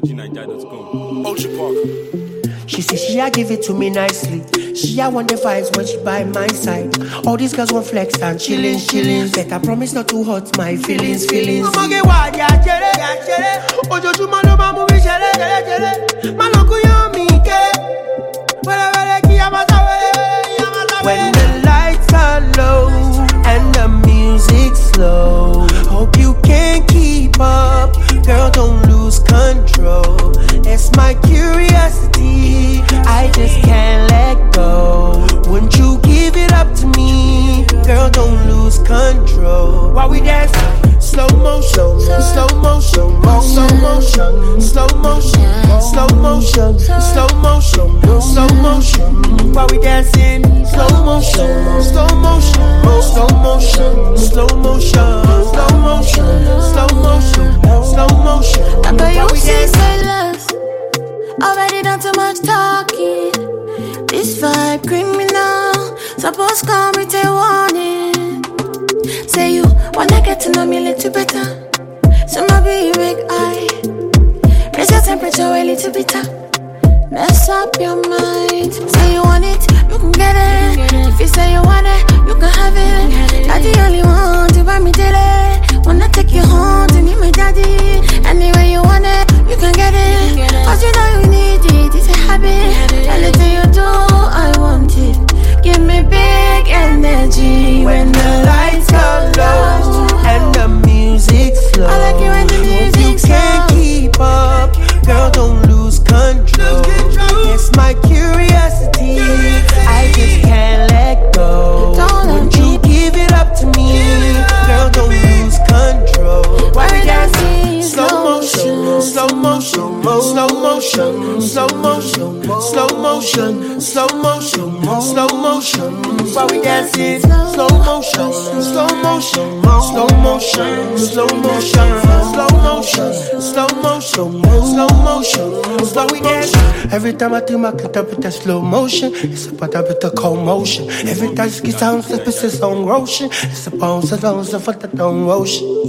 FujiNiger.com. Ultra Park. She say she a give it to me nicely. She a want the vibes when she by my side. All these girls want flex and chillin'. Better promise not to hurt my feelings. I'ma get wild, yeah, chere. Ojoojúmọ́ ló máa mú mi ṣeré. Má lọ kú yán mi ké. Wẹ́rẹ́wẹ́rẹ́ kí a máa sáwé. When the lights are low and the music's slow, hope you can keep up. Girl, don't lose control. It's my curiosity, I just can't let go. Wouldn't you give it up to me? Girl, don't lose control. While we dance, slow motion, slow motion, slow motion, slow motion, slow motion, slow motion, slow motion. While we dancing, slow motion, slow motion, slow motion, slow motion, slow motion, slow motion, slow motion. While we dancing. Already done too much talking. This vibe criminal. Suppose call me to warning. Say you wanna get to know me a little better. So maybe make I raise your temperature a little bit up. Mess up your mind. Say you want it, you can get it. If you say you want it, you can have it. Not the only one to buy me daily. Wanna take you home to meet my daddy. Anyway you want it, you can get it. Cause you know you need it, it's a habit. Anything you do, I want it. Give me big energy when the lights are low and the music's slow. I like it when the music's slow. You can't keep up, girl, don't lose control. It's my curiosity, I just can't let go. Won't you give it up to me? Girl, don't lose control. Why we dancing? Slow motion, slow motion, slow motion, slow motion, slow motion, slow motion, slow motion. While we dancing, slow motion, slow motion, slow motion, slow motion, slow motion, slow motion, slow motion. While we dance. Every time I do my cut up with that slow motion, it's about a bit of commotion. Every time it sounds like it's on motion, it's supposed to for the ocean.